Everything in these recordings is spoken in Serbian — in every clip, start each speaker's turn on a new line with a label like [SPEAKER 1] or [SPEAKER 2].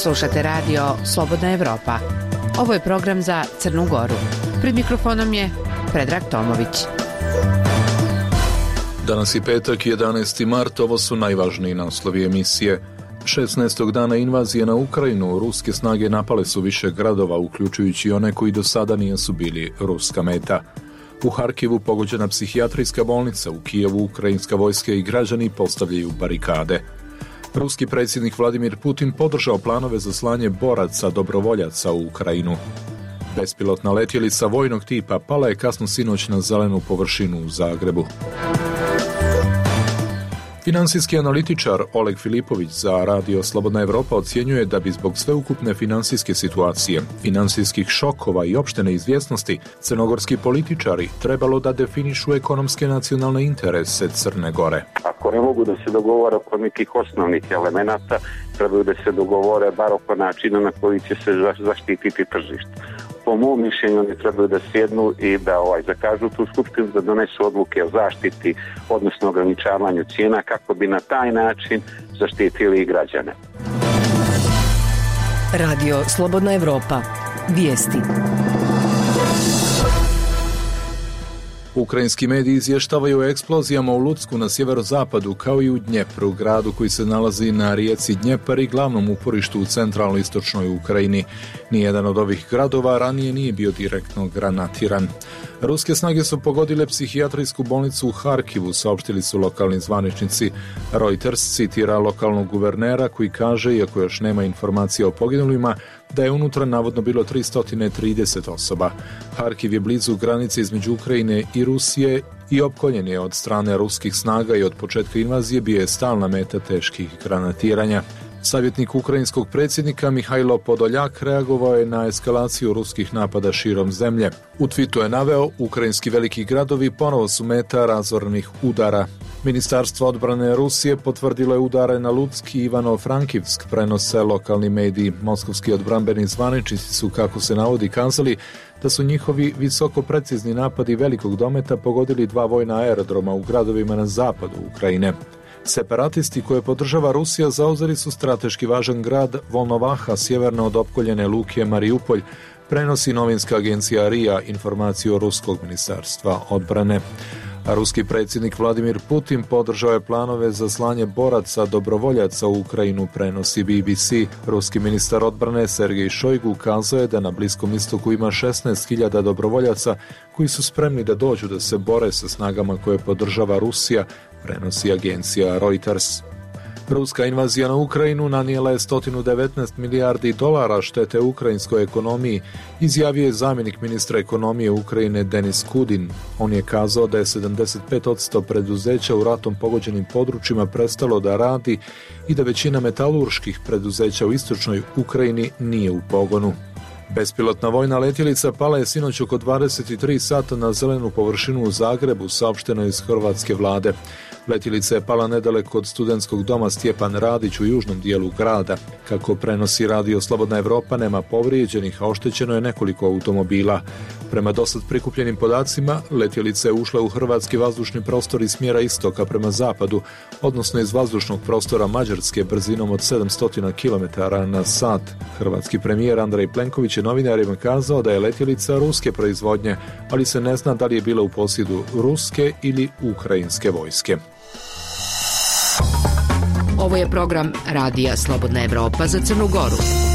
[SPEAKER 1] Slušate radio Slobodna Evropa. Ovo je program za Crnu Goru. Pred mikrofonom je Predrag Tomović.
[SPEAKER 2] Danas je petak, 11. mart, ovo su najvažniji naslovi emisije. 16. dana invazije na Ukrajinu, ruske snage napale su više gradova, uključujući one koji do sada nisu bili ruska meta. U Harkivu pogođena psihijatrijska bolnica, u Kijevu ukrajinska vojska i građani postavljaju barikade. Ruski predsjednik Vladimir Putin podržao planove za slanje boraca dobrovoljaca u Ukrajinu. Bespilotna letjelica vojnog tipa pala je kasno sinoć na zelenu površinu u Zagrebu. Finansijski analitičar Oleg Filipović za radio Slobodna Evropa ocjenjuje da bi zbog sveukupne finansijske situacije, finansijskih šokova i opšte neizvjesnosti crnogorski političari trebalo da definišu ekonomske nacionalne interese Crne Gore.
[SPEAKER 3] Ako ne mogu da se dogovore oko nekih osnovnih elemenata, trebaju da se dogovore bar oko načina na koji će se zaštititi tržište. Po mom mišljenju oni trebaju da sjednu i da zakažu tu skupštinu, da donesu odluke o zaštiti, odnosno ograničavanju cijena, kako bi na taj način zaštitili i građane.
[SPEAKER 4] Radio Slobodna Evropa. Vijesti.
[SPEAKER 2] Ukrajinski mediji izvještavaju o eksplozijama u Lucku na sjeverozapadu, kao i u Dnjepru, gradu koji se nalazi na rijeci Dnjepar i glavnom uporištu u centralno-istočnoj Ukrajini. Nijedan od ovih gradova ranije nije bio direktno granatiran. Ruske snage su pogodile psihijatrijsku bolnicu u Harkivu, saopštili su lokalni zvaničnici. Reuters citira lokalnog guvernera koji kaže, iako još nema informacija o poginulima, da je unutra navodno bilo 330 osoba. Harkiv je blizu granice između Ukrajine i Rusije i opkoljen je od strane ruskih snaga i od početka invazije bio je stalna meta teških granatiranja. Savjetnik ukrajinskog predsjednika Mihajlo Podoljak reagovao je na eskalaciju ruskih napada širom zemlje. U twitu je naveo, ukrajinski veliki gradovi ponovo su meta razornih udara. Ministarstvo odbrane Rusije potvrdilo je udare na Luck i Ivano-Frankivsk, prenose lokalni mediji. Moskovski odbrambeni zvaničnici su, kako se navodi, kazali da su njihovi visoko precizni napadi velikog dometa pogodili 2 vojna aerodroma u gradovima na zapadu Ukrajine. Separatisti koje podržava Rusija zauzeli su strateški važan grad Volnovaha, sjeverno od opkoljene luke Mariupolj, prenosi novinska agencija RIA informaciju Ruskog ministarstva odbrane. A ruski predsjednik Vladimir Putin podržao je planove za slanje boraca dobrovoljaca u Ukrajinu, prenosi BBC. Ruski ministar odbrane Sergej Šojgu ukazao je da na Bliskom istoku ima 16.000 dobrovoljaca koji su spremni da dođu da se bore sa snagama koje podržava Rusija, prenosi agencija Reuters. Ruska invazija na Ukrajinu nanijela je 119 milijardi dolara štete ukrajinskoj ekonomiji, izjavio je zamjenik ministra ekonomije Ukrajine Denis Kudin. On je kazao da je 75% preduzeća u ratom pogođenim područjima prestalo da radi i da većina metalurških preduzeća u istočnoj Ukrajini nije u pogonu. Bespilotna vojna letjelica pala je sinoć oko 23 sata na zelenu površinu u Zagrebu, saopšteno iz hrvatske vlade. Letjelica je pala nedaleko od studentskog doma Stjepan Radić u južnom dijelu grada. Kako prenosi radio Slobodna Evropa, nema povrijeđenih, a oštećeno je nekoliko automobila. Prema dosad prikupljenim podacima, letjelica je ušla u hrvatski vazdušni prostor iz smjera istoka prema zapadu, odnosno iz vazdušnog prostora Mađarske brzinom od 700 km/h. Hrvatski premijer Andrej Plenković je novinarima kazao da je letjelica ruske proizvodnje, ali se ne zna da li je bila u posjedu ruske ili ukrajinske vojske.
[SPEAKER 4] Ovo je program Radija Slobodna Evropa za Crnu Goru.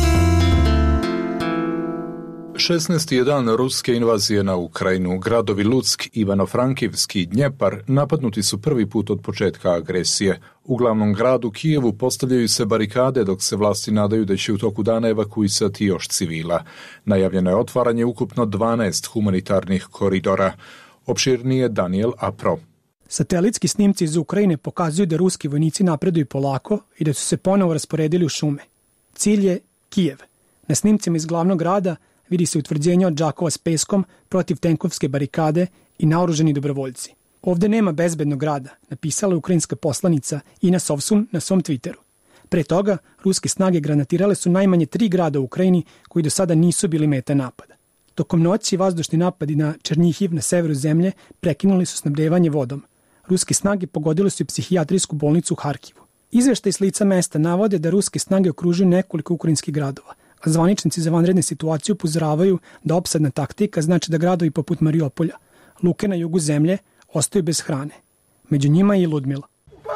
[SPEAKER 2] 16. je dan ruske invazije na Ukrajinu. Gradovi Luck, Ivano-Frankivsk i Dnjepar napadnuti su prvi put od početka agresije. U glavnom gradu Kijevu postavljaju se barikade dok se vlasti nadaju da će u toku dana evakuisati još civila. Najavljeno je otvaranje ukupno 12 humanitarnih koridora. Opširnije Daniel Apro.
[SPEAKER 5] Satelitski snimci iz Ukrajine pokazuju da ruski vojnici napreduju polako i da su se ponovo rasporedili u šume. Cilj je Kijev. Na snimcima iz glavnog grada vidi se utvrđenje od džakova s peskom, protiv tenkovske barikade i naoružani dobrovoljci. Ovde nema bezbednog grada, napisala je ukrajinska poslanica Ina Sovsun na svom Twitteru. Pre toga, ruske snage granatirale su najmanje 3 grada u Ukrajini koji do sada nisu bili meta napada. Tokom noći vazdušni napadi na Černjihiv na severu zemlje prekinuli su snabdevanje vodom. Ruske snage pogodile su i psihijatrijsku bolnicu u Harkivu. Izveštaj s lica mesta navode da ruske snage okružuju nekoliko ukrajinskih gradova, a zvaničnici za vanredne situacije upozoravaju da opsadna taktika znači da gradovi poput Mariupolja, luke na jugu zemlje, ostaju bez hrane. Među njima je i Ludmila.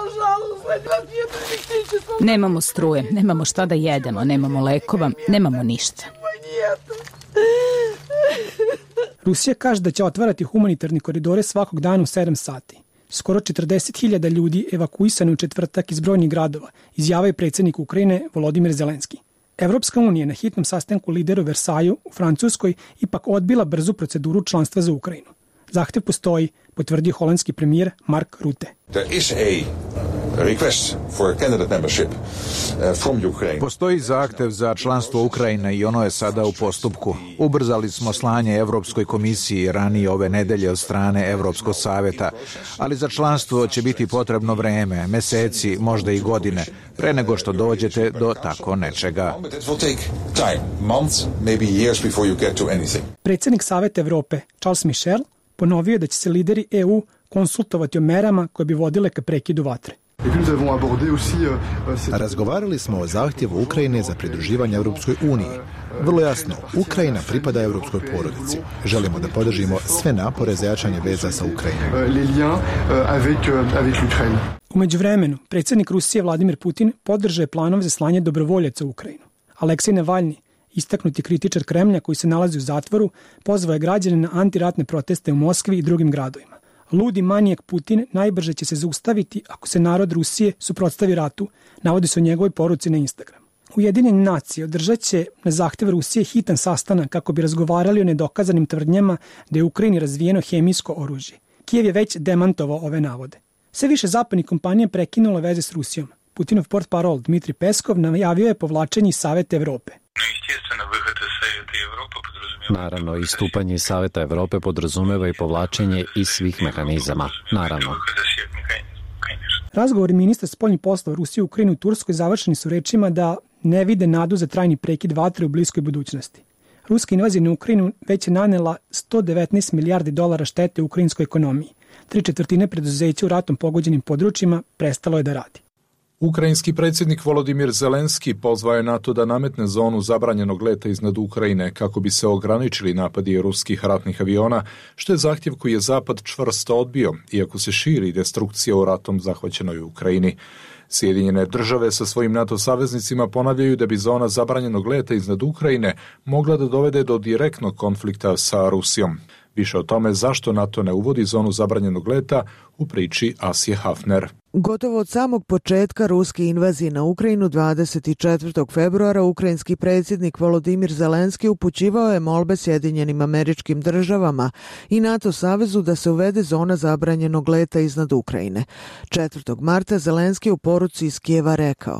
[SPEAKER 6] Nemamo struje, nemamo šta da jedemo, nemamo lekova, nemamo ništa.
[SPEAKER 5] Rusija kaže da će otvarati humanitarni koridore svakog dana u 7 sati. Skoro 40.000 ljudi evakuisano u četvrtak iz brojnih gradova, izjavio je predsjednik Ukrajine Volodimir Zelenski. Evropska unija na hitnom sastanku lidera u Versaju u Francuskoj ipak odbila brzu proceduru članstva za Ukrajinu. Zahtev postoji, potvrdio holandski premijer Mark Rutte.
[SPEAKER 7] Postoji zahtev za članstvo Ukrajine i ono je sada u postupku. Ubrzali smo slanje Evropskoj komisiji ranije ove nedelje od strane Evropskog saveta, ali za članstvo će biti potrebno vreme, meseci, možda i godine, pre nego što dođete do tako nečega.
[SPEAKER 5] Predsjednik Saveta Evrope, Charles Michel, ponovio je da će se lideri EU konsultovati o merama koje bi vodile ka prekidu vatre.
[SPEAKER 8] Razgovarali smo o zahtjevu Ukrajine za pridruživanje Europskoj uniji. Vrlo jasno, Ukrajina pripada europskoj porodici. Želimo da podržimo sve napore za jačanje veza sa Ukrajinom.
[SPEAKER 5] U međuvremenu, predsjednik Rusije Vladimir Putin podržao je planove za slanje dobrovoljaca u Ukrajinu. Aleksej Navalni, istaknuti kritičar Kremlja koji se nalazi u zatvoru, pozvao je građane na antiratne proteste u Moskvi i drugim gradovima. Ludi manijak Putin najbrže će se zaustaviti ako se narod Rusije suprotstavi ratu, navodi se o njegovoj poruci na Instagram. Ujedinjene nacije održat će na zahtev Rusije hitan sastanak kako bi razgovarali o nedokazanim tvrdnjama da je u Ukrajini razvijeno hemijsko oružje. Kijev je već demantovao ove navode. Sve više zapadnih kompanija prekinulo veze s Rusijom. Putinov portparol Dmitri Peskov najavio je povlačenje iz Saveta Evrope.
[SPEAKER 9] Naravno, istupanje iz Saveta Evrope podrazumeva i povlačenje iz svih mehanizama. Naravno.
[SPEAKER 5] Razgovori ministra spoljnih poslova Rusije, Ukrajine u Turskoj završeni su rečima da ne vide nadu za trajni prekid vatre u bliskoj budućnosti. Ruska invazija na Ukrajinu već je nanela $119 milijardi štete u ukrajinskoj ekonomiji. 3/4 preduzeća u ratom pogođenim područjima prestalo je da radi.
[SPEAKER 2] Ukrajinski predsjednik Volodimir Zelenski pozvao je NATO da nametne zonu zabranjenog leta iznad Ukrajine kako bi se ograničili napadi ruskih ratnih aviona, što je zahtjev koji je Zapad čvrsto odbio, iako se širi destrukcija u ratom zahvaćenoj Ukrajini. Sjedinjene države sa svojim NATO saveznicima ponavljaju da bi zona zabranjenog leta iznad Ukrajine mogla da dovede do direktnog konflikta sa Rusijom. Više o tome zašto NATO ne uvodi zonu zabranjenog leta u priči Asije Hafner.
[SPEAKER 10] Gotovo od samog početka ruske invazije na Ukrajinu 24. februara ukrajinski predsjednik Volodimir Zelenski upućivao je molbe Sjedinjenim Američkim Državama i NATO savezu da se uvede zona zabranjenog leta iznad Ukrajine. 4. marta Zelenski u poruci iz Kijeva rekao: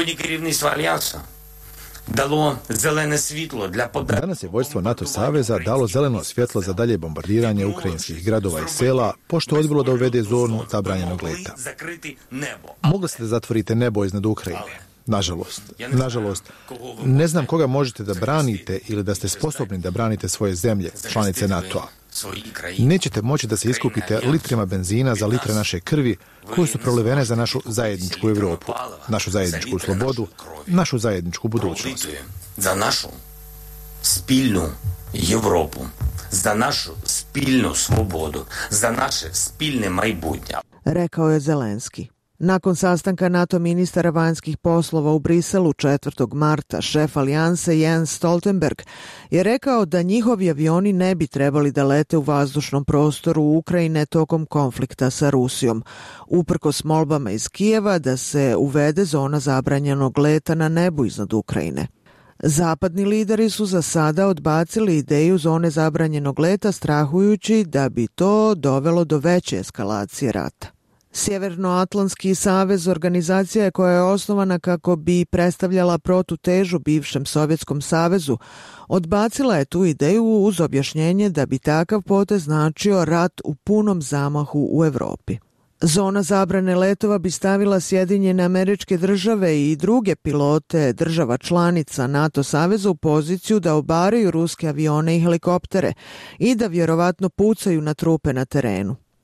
[SPEAKER 8] Danas je vojstvo NATO saveza dalo zeleno svjetlo za dalje bombardiranje ukrajinskih gradova i sela, pošto je odbilo da uvede zonu zabranjenog leta. Mogli ste da zatvorite nebo iznad Ukrajine. Nažalost, ne znam koga možete da branite ili da ste sposobni da branite svoje zemlje, članice NATO-a. Nećete moći da se iskupite litrima benzina za litre naše krvi koje su prolivene za našu zajedničku Evropu, našu zajedničku slobodu, našu zajedničku budućnost.
[SPEAKER 11] Za našu spiljnu Evropu, za našu spiljnu slobodu, za naše spiljne majbutnje,
[SPEAKER 10] rekao je Zelenski. Nakon sastanka NATO ministara vanjskih poslova u Briselu 4. marta, šef alijanse Jens Stoltenberg je rekao da njihovi avioni ne bi trebali da lete u vazdušnom prostoru Ukrajine tokom konflikta sa Rusijom, uprkos molbama iz Kijeva da se uvede zona zabranjenog leta na nebu iznad Ukrajine. Zapadni lideri su za sada odbacili ideju zone zabranjenog leta, strahujući da bi to dovelo do veće eskalacije rata. Sjevernoatlantski savez organizacija je koja je osnovana kako bi predstavljala protutežu bivšem Sovjetskom savezu, odbacila je tu ideju uz objašnjenje da bi takav potez značio rat u punom zamahu u Evropi. Zona zabrane letova bi stavila Sjedinjene Američke Države i druge pilote država članica NATO saveza u poziciju da obaraju ruske avione i helikoptere i da vjerovatno pucaju na trupe na terenu.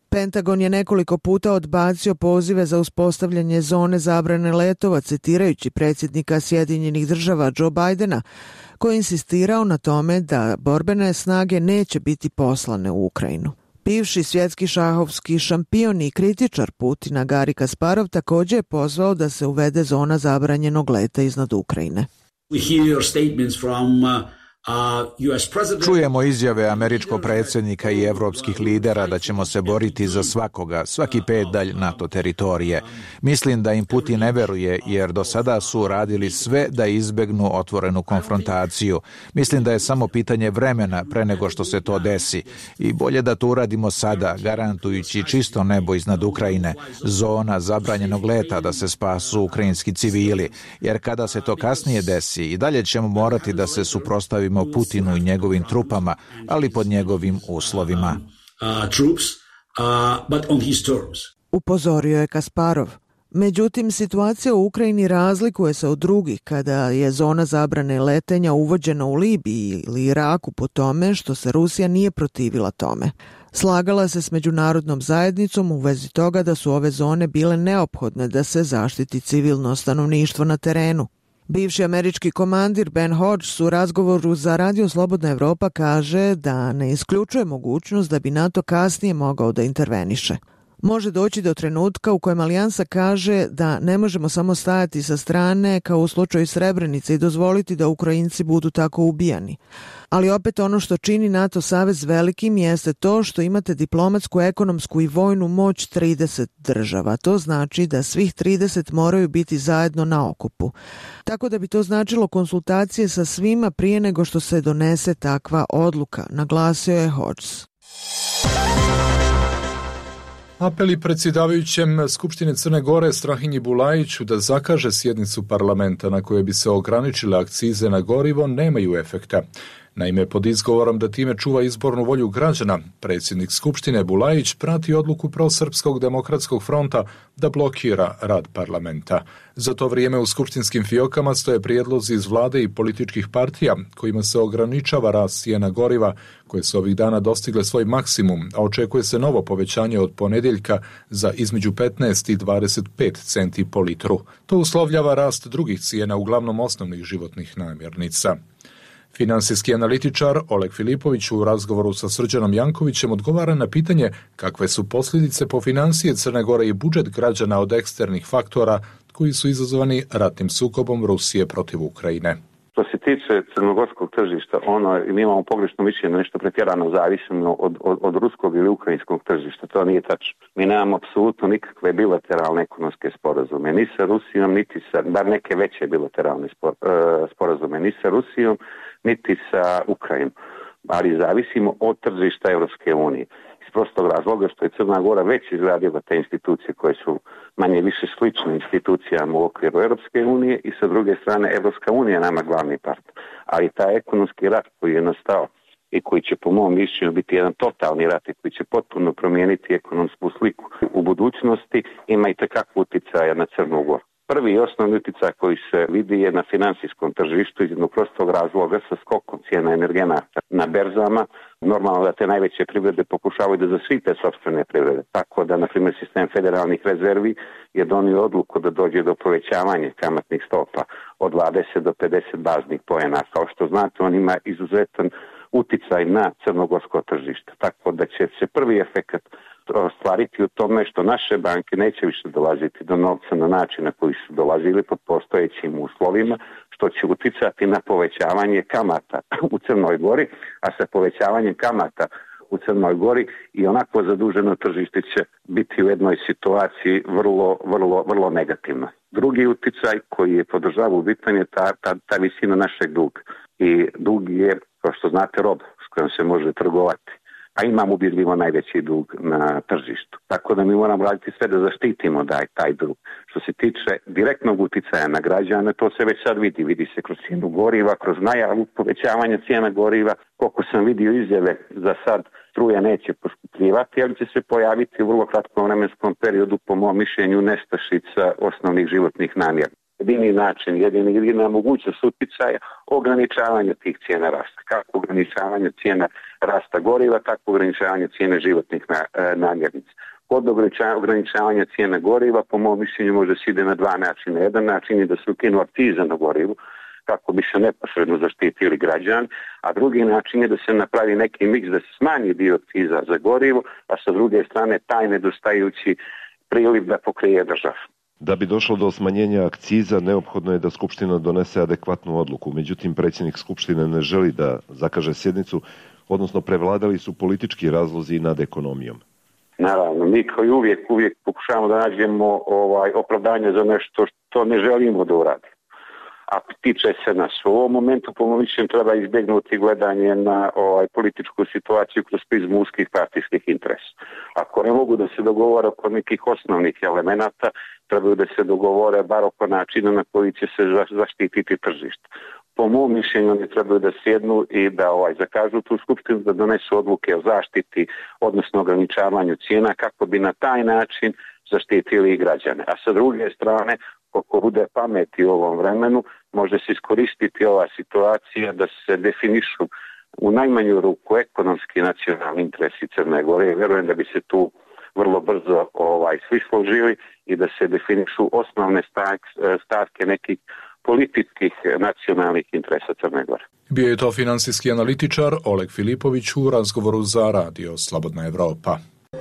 [SPEAKER 10] Pentagon je nekoliko puta odbacio pozive za uspostavljanje zone zabrane letova, citirajući predsjednika Sjedinjenih država Joe Bidena, koji je insistirao na tome da borbene snage neće biti poslane u Ukrajinu. Bivši svjetski šahovski šampion i kritičar Putina Garri Kasparov također je pozvao da se uvede zona zabranjenog leta iznad Ukrajine.
[SPEAKER 7] Čujemo izjave američkog predsjednika i evropskih lidera da ćemo se boriti za svakoga, svaki pedalj NATO teritorije. Mislim da im Putin ne veruje jer do sada su radili sve da izbegnu otvorenu konfrontaciju. Mislim da je samo pitanje vremena pre nego što se to desi. I bolje da to uradimo sada, garantujući čisto nebo iznad Ukrajine, zona zabranjenog leta da se spasu ukrajinski civili. Jer kada se to kasnije desi, i dalje ćemo morati da se suprotstavimo Putinu i njegovim trupama, ali pod njegovim uslovima.
[SPEAKER 10] Upozorio je Kasparov. Međutim, situacija u Ukrajini razlikuje se od drugih kada je zona zabrane letenja uvođena u Libiji ili Iraku po tome što se Rusija nije protivila tome. Slagala se s međunarodnom zajednicom u vezi toga da su ove zone bile neophodne da se zaštiti civilno stanovništvo na terenu. Bivši američki komandir Ben Hodges u razgovoru za Radio Slobodna Evropa kaže da ne isključuje mogućnost da bi NATO kasnije mogao da interveniše. Može doći do trenutka u kojem alijansa kaže da ne možemo samo stajati sa strane kao u slučaju Srebrenice i dozvoliti da Ukrajinci budu tako ubijani. Ali opet ono što čini NATO savez velikim jeste to što imate diplomatsku, ekonomsku i vojnu moć 30 država. To znači da svih 30 moraju biti zajedno na okupu. Tako da bi to značilo konsultacije sa svima prije nego što se donese takva odluka, naglasio je Hodges.
[SPEAKER 2] Apeli predsjedavajućem Skupštine Crne Gore Strahinji Bulajiću da zakaže sjednicu parlamenta na kojoj bi se ograničile akcize na gorivo nemaju efekta. Naime, pod izgovorom da time čuva izbornu volju građana, predsjednik Skupštine Bulajić prati odluku Prosrpskog demokratskog fronta da blokira rad parlamenta. Za to vrijeme u skupštinskim fiokama stoje prijedlozi iz vlade i političkih partija kojima se ograničava rast cijena goriva koje su ovih dana dostigle svoj maksimum, a očekuje se novo povećanje od ponedjeljka za između 15 i 25 centi po litru. To uslovljava rast drugih cijena, uglavnom osnovnih životnih namirnica. Finansijski analitičar Oleg Filipović u razgovoru sa Srđanom Jankovićem odgovara na pitanje kakve su posljedice po financije Crne Gore i budžet građana od eksternih faktora koji su izazvani ratnim sukobom Rusije protiv Ukrajine.
[SPEAKER 3] Što se tiče crnogorskog tržišta, mi imamo pogrešno mišljenje, nešto pretjerano zavisno od ruskog ili ukrajinskog tržišta. To nije tačno. Mi nemamo apsolutno nikakve bilateralne ekonomske sporazume, ni sa Rusijom, niti sa, bar neke veće bilateralne sporazume, ni sa Rusijom, niti sa Ukrajinom. Ali zavisimo od tržišta Europske unije. Iz prostog razloga što je Crna Gora već izgradila te institucije koje su manje više slične institucijama u okviru Europske unije i sa druge strane Europska unija nama glavni partner. Ali taj ekonomski rat koji je nastao i koji će po mom mišljenju biti jedan totalni rat i koji će potpuno promijeniti ekonomsku sliku u budućnosti ima i tekakvu utjecaja na Crnu Goru. Prvi i osnovni utjecaj koji se vidi je na finansijskom tržištu iz jednog prostog razloga sa skokom cijena energenata na berzama. Normalno da te najveće privrede pokušavaju da zaštite sopstvene privrede. Tako da, na primjer, sistem federalnih rezervi je donio odluku da dođe do povećavanja kamatnih stopa od 20 do 50 baznih poena. Kao što znate, on ima izuzetan utjecaj na crnogorsko tržište. Tako da će se prvi efekat ostvariti u tome što naše banke neće više dolaziti do novca na način na koji su dolazili pod postojećim uslovima, što će utjecati na povećavanje kamata u Crnoj Gori, a sa povećavanjem kamata u Crnoj Gori i onako zaduženo tržište će biti u jednoj situaciji vrlo negativna. Drugi utjecaj koji je podržavao bitan je ta visina našeg duga. I dug je, kao što znate, roba s kojom se može trgovati. A imamo ubjedljivo najveći dug na tržištu. Tako da mi moramo raditi sve da zaštitimo taj dug. Što se tiče direktnog utjecaja na građane, to se već sad vidi. Vidi se kroz cijenu goriva, kroz najavu povećavanja cijena goriva. Koliko sam vidio izjave, za sad struja neće poskupljivati, ali će se pojaviti u vrlo kratkom vremenskom periodu, po mom mišljenju, nestašica osnovnih životnih namirnica. jedini način, jedina mogućnost uticaja ograničavanja tih cijena rasta. Kako ograničavanje cijena rasta goriva, tako ograničavanje cijene životnih namirnica. Kod ograničavanja cijena goriva, po mom mišljenju, može se ide na dva načina. Jedan način je da se ukinu akciza na gorivu, kako bi se neposredno zaštitili građani, a drugi način je da se napravi neki miks da se smanji dio akciza za gorivo, a sa druge strane taj nedostajući priliv da pokrije država.
[SPEAKER 12] Da bi došlo do smanjenja akciza, neophodno je da Skupština donese adekvatnu odluku. Međutim, predsjednik Skupštine ne želi da zakaže sjednicu, odnosno prevladali su politički razlozi nad ekonomijom.
[SPEAKER 3] Naravno, mi kao i uvijek pokušavamo da nađemo opravdanje za nešto što ne želimo da uradimo. A tiče se nas u ovom momentu, po mom mišljenju, treba izbjegnuti gledanje na političku situaciju kroz prizmu uskih partijskih interesa. Ako ne mogu da se dogovore oko nekih osnovnih elemenata, trebaju da se dogovore bar oko načina na koji će se zaštititi tržište. Po mom mišljenju, oni trebaju da sjednu i da zakažu tu skupštinu, da donesu odluke o zaštiti, odnosno ograničavanju cijena, kako bi na taj način zaštitili i građane. A sa druge strane, koliko bude pameti u ovom vremenu, može se iskoristiti ova situacija da se definišu u najmanju ruku ekonomski nacionalni interesi Crne Gore. Vjerujem da bi se tu vrlo brzo svi složili i da se definišu osnovne stavke nekih političkih nacionalnih interesa Crne Gore.
[SPEAKER 2] Bio je to finansijski analitičar Oleg Filipović u razgovoru za radio Slobodna Evropa.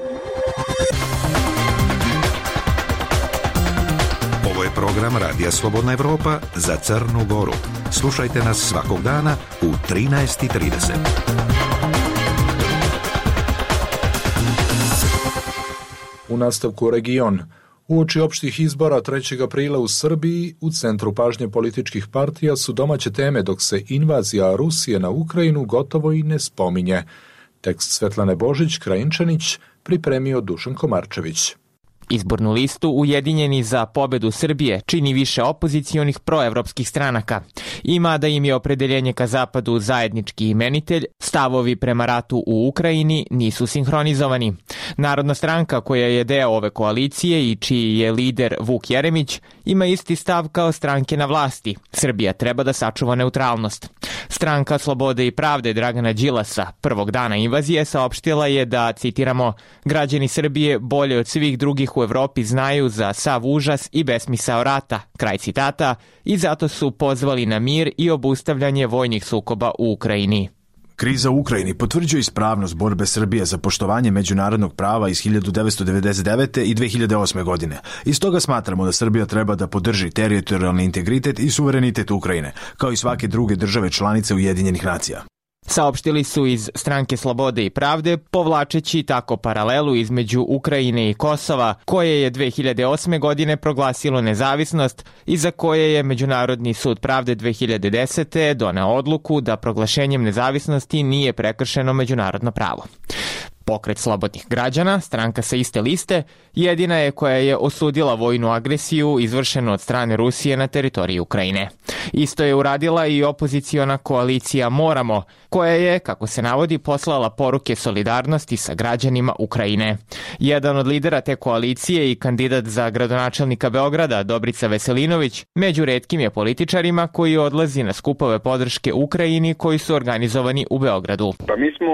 [SPEAKER 13] Ovo je program Radija Slobodna Evropa za Crnu Goru. Slušajte nas svakog dana u 13:30.
[SPEAKER 2] U nastavku region. Uoči opštih izbora 3. aprila u Srbiji, u centru pažnje političkih partija su domaće teme, dok se invazija Rusije na Ukrajinu gotovo i ne spominje. Tekst Svetlane Božić-Krajinčanić pripremio Dušan Komarčević.
[SPEAKER 14] Izbornu listu Ujedinjeni za pobedu Srbije čini više opozicionih proevropskih stranaka. Ima da im je opredeljenje ka zapadu zajednički imenitelj, stavovi prema ratu u Ukrajini nisu sinhronizovani. Narodna stranka koja je deo ove koalicije i čiji je lider Vuk Jeremić ima isti stav kao stranke na vlasti. Srbija treba da sačuva neutralnost. Stranka Slobode i pravde Dragana Đilasa prvog dana invazije saopštila je da, citiramo, građani Srbije bolje od svih drugih u Evropi znaju za sav užas i besmisao rata, kraj citata, i zato su pozvali na mir i obustavljanje vojnih sukoba u Ukrajini.
[SPEAKER 15] Kriza u Ukrajini potvrđuje ispravnost borbe Srbije za poštovanje međunarodnog prava iz 1999. i 2008. godine. I stoga smatramo da Srbija treba da podrži teritorijalni integritet i suverenitet Ukrajine, kao i svake druge države članice Ujedinjenih nacija.
[SPEAKER 14] Saopštili su iz stranke Slobode i pravde, povlačeći tako paralelu između Ukrajine i Kosova, koje je 2008. godine proglasilo nezavisnost i za koje je Međunarodni sud pravde 2010. doneo odluku da proglašenjem nezavisnosti nije prekršeno međunarodno pravo. Pokret slobodnih građana, stranka sa iste liste, jedina je koja je osudila vojnu agresiju izvršenu od strane Rusije na teritoriji Ukrajine. Isto je uradila i opoziciona koalicija Moramo, koja je, kako se navodi, poslala poruke solidarnosti sa građanima Ukrajine. Jedan od lidera te koalicije i kandidat za gradonačelnika Beograda, Dobrica Veselinović, među retkim je političarima koji odlazi na skupove podrške Ukrajini koji su organizovani u Beogradu.
[SPEAKER 16] Pa mi smo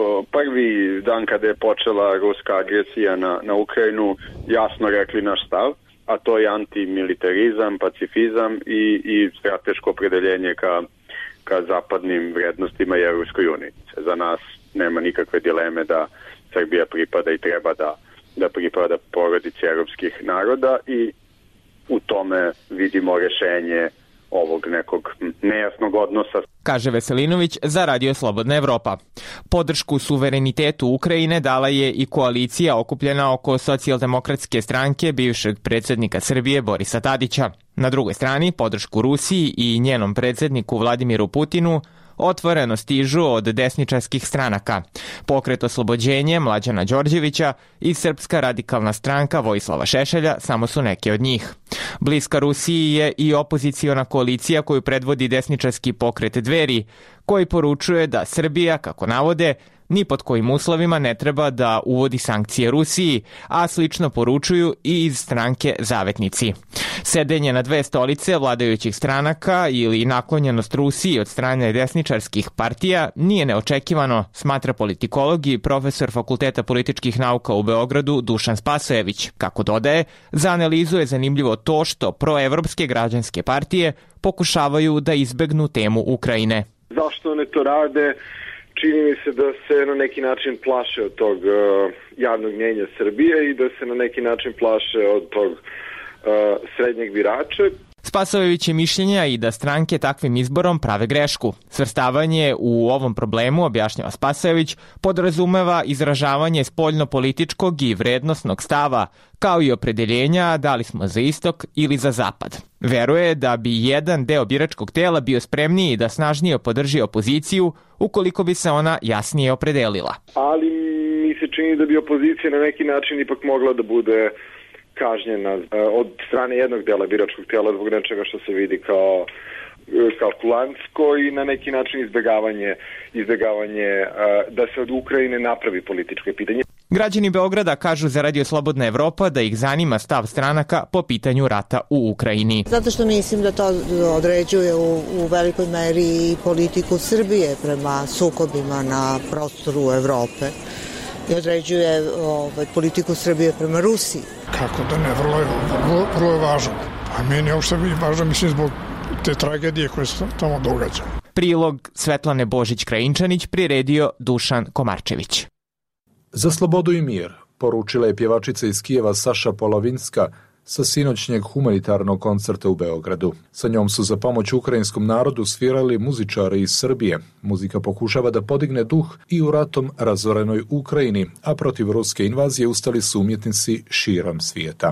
[SPEAKER 16] prvi dan kada je počela ruska agresija na Ukrajinu jasno rekli naš stav, a to je antimilitarizam, pacifizam i strateško opredeljenje ka zapadnim vrednostima i Evropskoj uniji. Za nas nema nikakve dileme da Srbija pripada i treba da pripada porodici evropskih naroda i u tome vidimo rešenje ovog nekog nejasnog odnosa.
[SPEAKER 14] Kaže Veselinović za Radio Slobodna Evropa. Podršku suverenitetu Ukrajine dala je i koalicija okupljena oko socijaldemokratske stranke bivšeg predsjednika Srbije Borisa Tadića. Na drugoj strani podršku Rusiji i njenom predsjedniku Vladimiru Putinu otvoreno stižu od desničarskih stranaka. Pokret Oslobođenje Mlađana Đorđevića i Srpska radikalna stranka Vojislava Šešelja samo su neke od njih. Bliska Rusiji je i opoziciona koalicija koju predvodi desničarski pokret Dveri, koji poručuje da Srbija, kako navode, ni pod kojim uslovima ne treba da uvodi sankcije Rusiji, a slično poručuju i iz stranke Zavetnici. Sedenje na dve stolice vladajućih stranaka ili naklonjenost Rusiji od strane desničarskih partija nije neočekivano, smatra politikolog i profesor Fakulteta političkih nauka u Beogradu Dušan Spasojević. Kako dodaje, za analizu je zanimljivo to što proevropske građanske partije pokušavaju da izbegnu temu Ukrajine.
[SPEAKER 17] Zašto one to rade? Čini mi se da se na neki način plaše od tog javnog mnjenja Srbije i da se na neki način plaše od tog srednjeg birača.
[SPEAKER 14] Spasojević je mišljenja i da stranke takvim izborom prave grešku. Svrstavanje u ovom problemu, objašnjava Spasojević, podrazumeva izražavanje spoljno-političkog i vrednosnog stava, kao i opredeljenja da li smo za istok ili za zapad. Veruje da bi jedan deo biračkog tela bio spremniji da snažnije podrži opoziciju ukoliko bi se ona jasnije opredelila.
[SPEAKER 17] Ali mi se čini da bi opozicija na neki način ipak mogla da bude kažnjena od strane jednog dela biračkog tela zbog nečega što se vidi kao kalkulantsko i na neki način izbegavanje da se od Ukrajine napravi političko pitanje.
[SPEAKER 14] Građani Beograda kažu za Radio Slobodna Evropa da ih zanima stav stranaka po pitanju rata u Ukrajini.
[SPEAKER 18] Zato što mislim da to određuje u velikoj meri i politiku Srbije prema sukobima na prostoru Evrope i određuje politiku Srbije prema Rusiji.
[SPEAKER 19] Kako da ne, vrlo je važno. A meni je uopšte važno, mislim, zbog te tragedije koje se tamo događa.
[SPEAKER 14] Prilog Svetlane Božić-Krajinčanić priredio Dušan Komarčević.
[SPEAKER 2] Za slobodu i mir poručila je pjevačica iz Kijeva Saša Polovinska sa sinoćnjeg humanitarnog koncerta u Beogradu. Sa njom su za pomoć ukrajinskom narodu svirali muzičari iz Srbije. Muzika pokušava da podigne duh i u ratom razorenoj Ukrajini, a protiv ruske invazije ustali su umjetnici širom svijeta.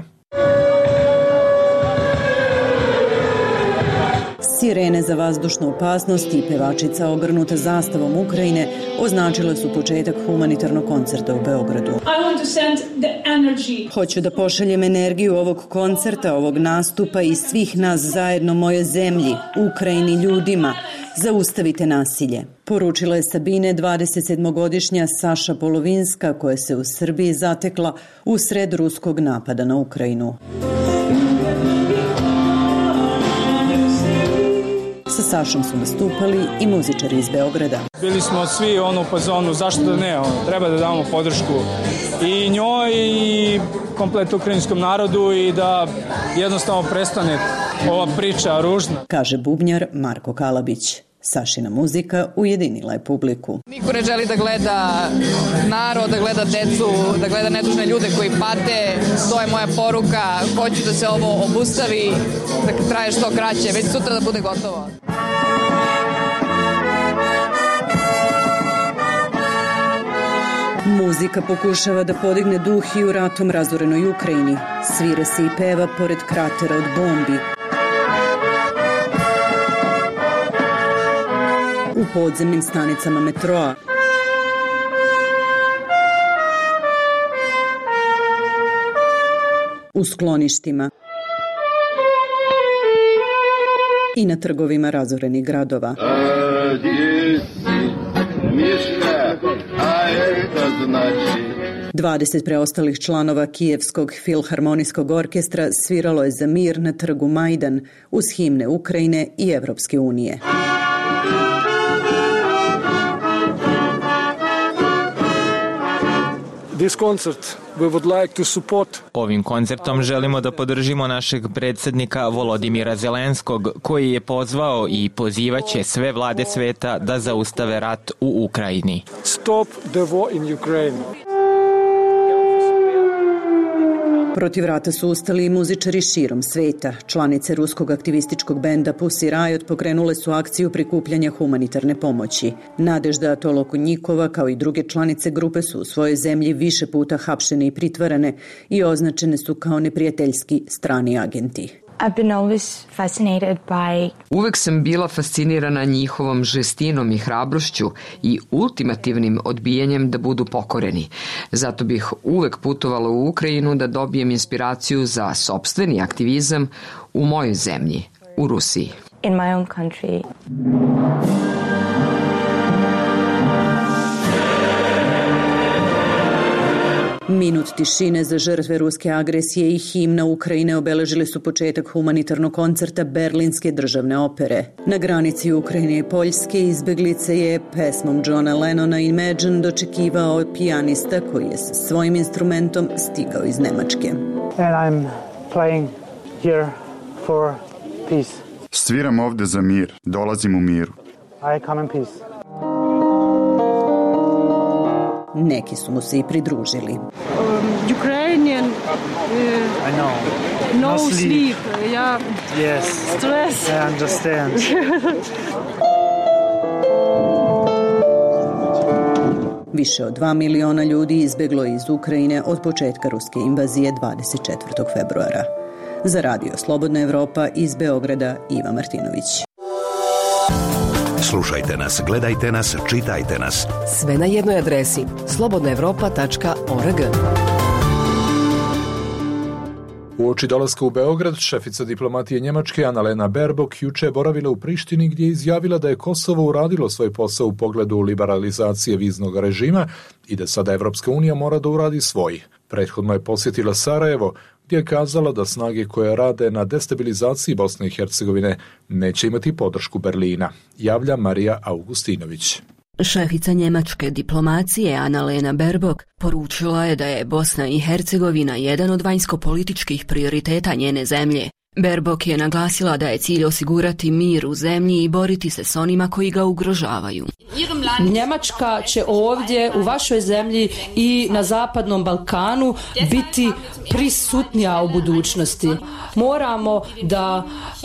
[SPEAKER 20] Sirene za vazdušnu opasnost i pevačica ogrnuta zastavom Ukrajine označile su početak humanitarnog koncerta u Beogradu. Hoću da pošaljem energiju ovog koncerta, ovog nastupa i svih nas zajedno mojoj zemlji, Ukrajini, ljudima. Zaustavite nasilje. Poručila je Sabine 27-godišnja Saša Polovinska koja se u Srbiji zatekla usred ruskog napada na Ukrajinu. Sa Sašom su nastupali i muzičari iz Beograda.
[SPEAKER 5] Bili smo svi u fazonu, zašto da ne, treba da damo podršku i njoj i komplet ukrajinskom narodu i da jednostavno prestane ova priča ružna.
[SPEAKER 20] Kaže bubnjar Marko Kalabić. Sašina muzika ujedinila je publiku.
[SPEAKER 21] Niko ne želi da gleda narod, da gleda decu, da gleda nedužne ljude koji pate. To je moja poruka. Hoću da se ovo obustavi, da traje što kraće, već sutra da bude gotovo.
[SPEAKER 20] Muzika pokušava da podigne duh i u ratom razorenoj Ukrajini. Svira se i peva pored kratera od bombi. U podzemnim stanicama metroa. U skloništima. I na trgovima razorenih gradova. 20 preostalih članova Kijevskog filharmonijskog orkestra sviralo je za mir na trgu Majdan uz himne Ukrajine i Evropske unije.
[SPEAKER 14] Ovim koncertom želimo da podržimo našeg predsjednika Volodimira Zelenskog, koji je pozvao i pozivaće sve vlade sveta da zaustave rat u Ukrajini.
[SPEAKER 19] Stop the war in Ukraine.
[SPEAKER 20] Protiv rata su ustali i muzičari širom sveta. Članice ruskog aktivističkog benda Pussy Riot pokrenule su akciju prikupljanja humanitarne pomoći. Nadežda Tolokonjikova kao i druge članice grupe su u svojoj zemlji više puta hapšene i pritvarane i označene su kao neprijateljski strani agenti.
[SPEAKER 4] Uvek sam bila fascinirana njihovom žestinom i hrabrošću i ultimativnim odbijanjem da budu pokoreni. Zato bih uvek putovala u Ukrajinu da dobijem inspiraciju za sopstveni aktivizam u mojoj zemlji, u Rusiji.
[SPEAKER 22] In my own country.
[SPEAKER 20] Minut tišine za žrtve ruske agresije i himna Ukrajine obeležili su početak humanitarnog koncerta Berlinske državne opere. Na granici Ukrajine i Poljske izbeglice je pesmom Johna Lennona Imagine dočekivao pijanista koji je sa svojim instrumentom stigao iz Nemačke.
[SPEAKER 1] And I'm playing here for peace.
[SPEAKER 22] Sviram ovde za mir, dolazim u miru.
[SPEAKER 1] I come in peace.
[SPEAKER 20] Neki su mu se i pridružili.
[SPEAKER 23] Ukrainian
[SPEAKER 1] I know.
[SPEAKER 23] no sleep. Yeah.
[SPEAKER 1] Yes.
[SPEAKER 23] Stress.
[SPEAKER 1] I understand.
[SPEAKER 20] Više od 2 miliona ljudi izbeglo je iz Ukrajine od početka ruske invazije 24. februara. Za Radio Slobodna Evropa iz Beograda Iva Martinović.
[SPEAKER 13] Slušajte nas, gledajte nas, čitajte nas.
[SPEAKER 24] Sve na jednoj adresi slobodnaevropa.org.
[SPEAKER 2] Uoči dolaska u Beograd, šefica diplomatije Njemačke Annalena Baerbock juče je boravila u Prištini gdje je izjavila da je Kosovo uradilo svoj posao u pogledu liberalizacije viznog režima i da sada Evropska unija mora da uradi svoj. Prethodno je posjetila Sarajevo, gdje je kazala da snage koje rade na destabilizaciji Bosne i Hercegovine neće imati podršku Berlina, javlja Marija Augustinović.
[SPEAKER 25] Šefica njemačke diplomacije Annalena Baerbock poručila je da je Bosna i Hercegovina jedan od vanjsko-političkih prioriteta njene zemlje. Baerbock je naglasila da je cilj osigurati mir u zemlji i boriti se s onima koji ga ugrožavaju.
[SPEAKER 26] Njemačka će ovdje u vašoj zemlji i na Zapadnom Balkanu biti prisutnija u budućnosti. Moramo da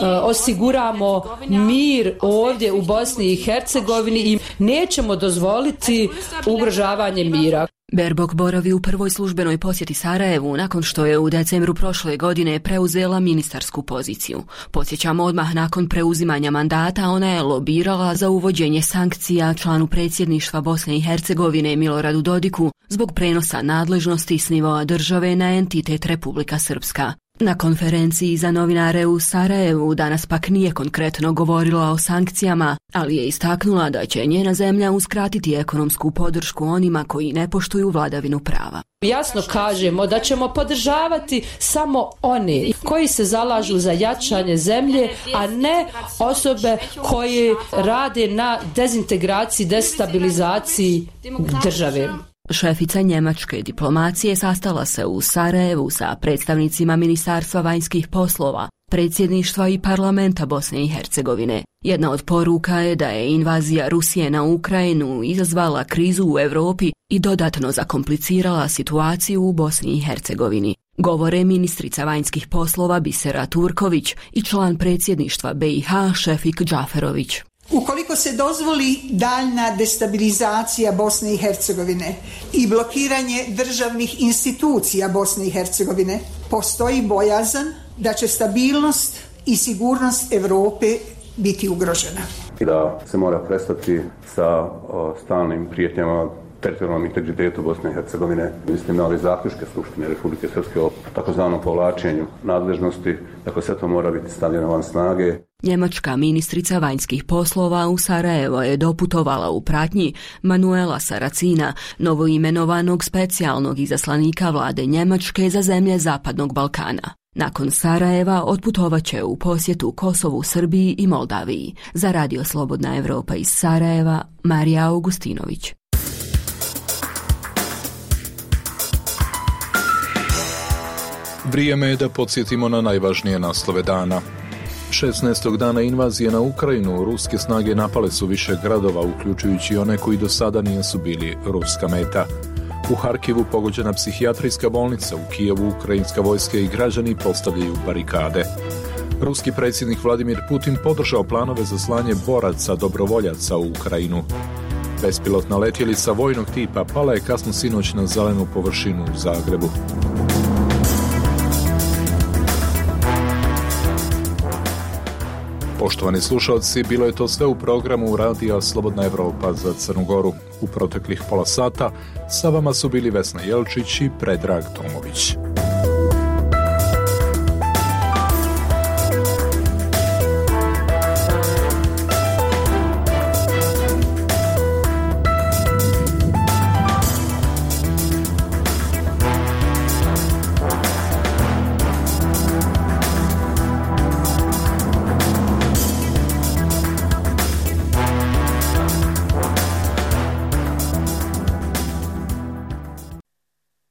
[SPEAKER 26] osiguramo mir ovdje u Bosni i Hercegovini i nećemo dozvoliti ugrožavanje mira.
[SPEAKER 25] Baerbock boravi u prvoj službenoj posjeti Sarajevu nakon što je u decembru prošle godine preuzela ministarsku poziciju. Podsjećamo, odmah nakon preuzimanja mandata ona je lobirala za uvođenje sankcija članu predsjedništva Bosne i Hercegovine Miloradu Dodiku zbog prenosa nadležnosti s nivoa države na entitet Republika Srpska. Na konferenciji za novinare u Sarajevu danas pak nije konkretno govorila o sankcijama, ali je istaknula da će njena zemlja uskratiti ekonomsku podršku onima koji ne poštuju vladavinu prava.
[SPEAKER 26] Jasno kažemo da ćemo podržavati samo one koji se zalažu za jačanje zemlje, a ne osobe koje rade na dezintegraciji, destabilizaciji države.
[SPEAKER 25] Šefica njemačke diplomacije sastala se u Sarajevu sa predstavnicima Ministarstva vanjskih poslova, predsjedništva i parlamenta Bosne i Hercegovine. Jedna od poruka je da je invazija Rusije na Ukrajinu izazvala krizu u Europi i dodatno zakomplicirala situaciju u Bosni i Hercegovini. Govore ministrica vanjskih poslova Bisera Turković i član predsjedništva BiH Šefik Džaferović.
[SPEAKER 27] Ukoliko se dozvoli daljna destabilizacija Bosne i Hercegovine i blokiranje državnih institucija Bosne i Hercegovine, postoji bojazan da će stabilnost i sigurnost Europe biti ugrožena.
[SPEAKER 28] Da se mora prestati sa stalnim prijetnjama teritorijalnom integritetu Bosne i Hercegovine. Mislim na ove zaključke Skupštine Republike Srpske o takozvanom povlačenju nadležnosti, dakle sve to mora biti stavljeno van snage.
[SPEAKER 25] Njemačka ministrica vanjskih poslova u Sarajevo je doputovala u pratnji Manuela Saracina, novoimenovanog specijalnog izaslanika vlade Njemačke za zemlje Zapadnog Balkana. Nakon Sarajeva otputovaće u posjetu Kosovu, Srbiji i Moldaviji. Za Radio Slobodna Evropa iz Sarajeva, Marija Augustinović.
[SPEAKER 2] Vrijeme je da podsjetimo na najvažnije naslove dana. 16. dana invazije na Ukrajinu, ruske snage napale su više gradova, uključujući one koji do sada nisu bili ruska meta. U Harkivu pogođena psihijatrijska bolnica, u Kijevu ukrajinska vojska i građani postavljaju barikade. Ruski predsjednik Vladimir Putin podržao planove za slanje boraca dobrovoljaca u Ukrajinu. Bespilotna letjelica vojnog tipa pala je kasno sinoć na zelenu površinu u Zagrebu. Poštovani slušalci, bilo je to sve u programu Radija Slobodna Evropa za Crnu Goru. U proteklih pola sata sa vama su bili Vesna Jelčić i Predrag Tomović.